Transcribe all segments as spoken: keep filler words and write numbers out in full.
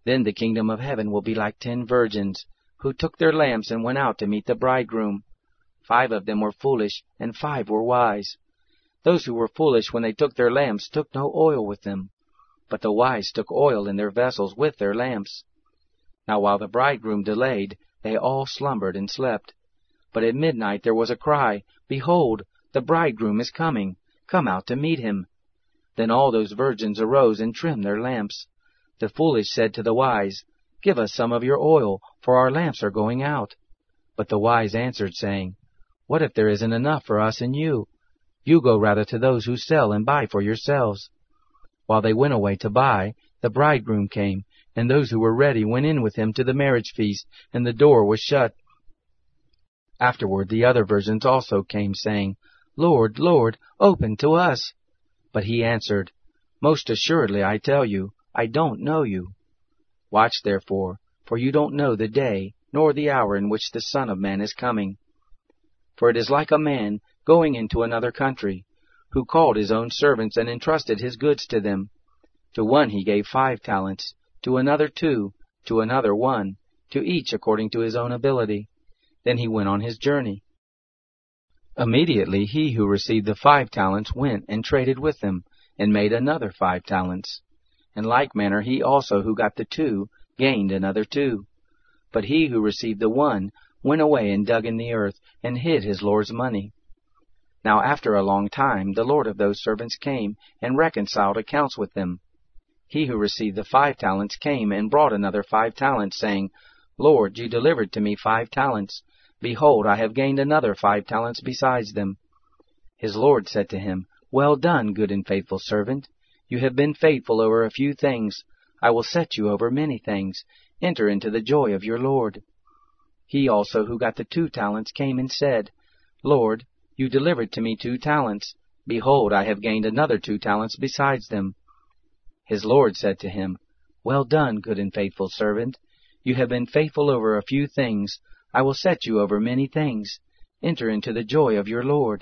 Then the kingdom of heaven will be like ten virgins, who took their lamps and went out to meet the bridegroom. Five of them were foolish, and five were wise. Those who were foolish when they took their lamps took no oil with them, but the wise took oil in their vessels with their lamps. Now while the bridegroom delayed, they all slumbered and slept. But at midnight there was a cry, Behold, the bridegroom is coming, come out to meet him. Then all those virgins arose and trimmed their lamps. The foolish said to the wise, Give us some of your oil, for our lamps are going out. But the wise answered, saying, What if there isn't enough for us and you? You go rather to those who sell and buy for yourselves. While they went away to buy, the bridegroom came, and those who were ready went in with him to the marriage feast, and the door was shut. Afterward the other virgins also came, saying, Lord, Lord, open to us. But he answered, Most assuredly I tell you, I don't know you. Watch therefore, for you don't know the day, nor the hour in which the Son of Man is coming. For it is like a man going into another country, who called his own servants and entrusted his goods to them. To one he gave five talents, to another two, to another one, to each according to his own ability. Then he went on his journey. Immediately he who received the five talents went and traded with them, and made another five talents. In like manner he also who got the two gained another two. But he who received the one went away and dug in the earth, and hid his Lord's money. Now after a long time the Lord of those servants came, and reconciled accounts with them. He who received the five talents came and brought another five talents, saying, Lord, you delivered to me five talents. Behold, I have gained another five talents besides them. His Lord said to him, Well done, good and faithful servant. You have been faithful over a few things. I will set you over many things. Enter into the joy of your Lord. He also who got the two talents came and said, Lord, you delivered to me two talents. Behold, I have gained another two talents besides them. His Lord said to him, Well done, good and faithful servant. You have been faithful over a few things. I will set you over many things. Enter into the joy of your Lord.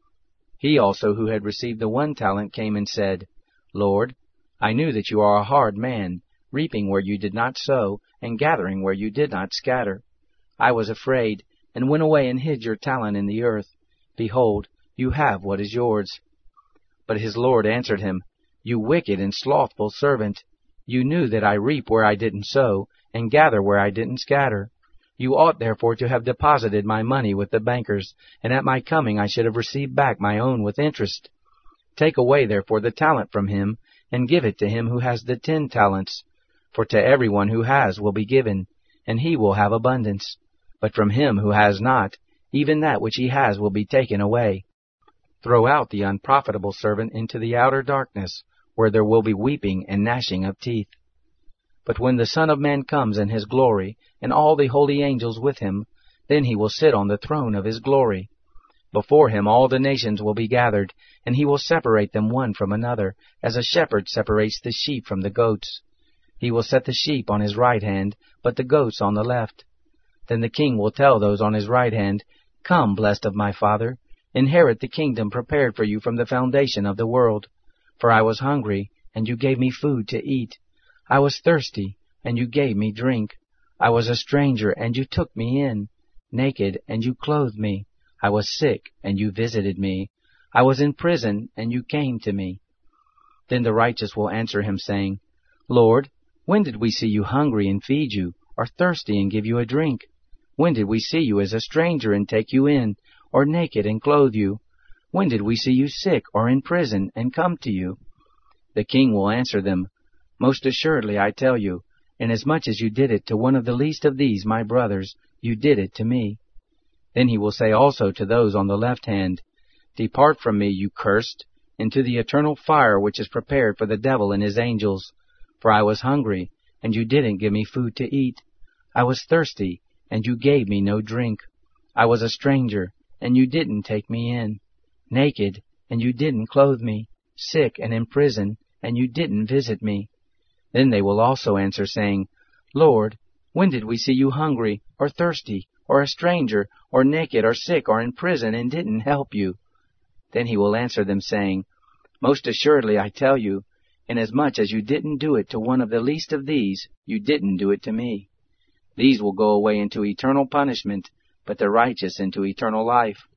He also who had received the one talent came and said, Lord, I knew that you are a hard man, reaping where you did not sow, and gathering where you did not scatter. I was afraid, and went away and hid your talent in the earth. Behold, you have what is yours. But his Lord answered him, You wicked and slothful servant, you knew that I reap where I didn't sow, and gather where I didn't scatter. You ought therefore to have deposited my money with the bankers, and at my coming I should have received back my own with interest. Take away therefore the talent from him, and give it to him who has the ten talents. For to everyone who has will be given, and he will have abundance. But from him who has not, even that which he has will be taken away. Throw out the unprofitable servant into the outer darkness, where there will be weeping and gnashing of teeth. But when the Son of Man comes in his glory, and all the holy angels with him, then he will sit on the throne of his glory. Before him all the nations will be gathered, and he will separate them one from another, as a shepherd separates the sheep from the goats. He will set the sheep on his right hand, but the goats on the left. Then the king will tell those on his right hand, Come, blessed of my Father, inherit the kingdom prepared for you from the foundation of the world. For I was hungry, and you gave me food to eat. I was thirsty, and you gave me drink. I was a stranger, and you took me in. Naked, and you clothed me. I was sick, and you visited me. I was in prison, and you came to me. Then the righteous will answer him, saying, Lord, when did we see you hungry and feed you, or thirsty and give you a drink? When did we see you as a stranger and take you in, or naked and clothe you? When did we see you sick or in prison and come to you? The king will answer them, Most assuredly I tell you, inasmuch as you did it to one of the least of these my brothers, you did it to me. Then he will say also to those on the left hand, Depart from me, you cursed, into the eternal fire which is prepared for the devil and his angels. For I was hungry, and you didn't give me food to eat. I was thirsty, and you gave me no drink. I was a stranger, and you didn't take me in. Naked, and you didn't clothe me. Sick and in prison, and you didn't visit me. Then they will also answer, saying, Lord, when did we see you hungry, or thirsty, or a stranger, or naked, or sick, or in prison, and didn't help you? Then he will answer them, saying, Most assuredly I tell you, Inasmuch as you didn't do it to one of the least of these, you didn't do it to me. These will go away into eternal punishment, but the righteous into eternal life.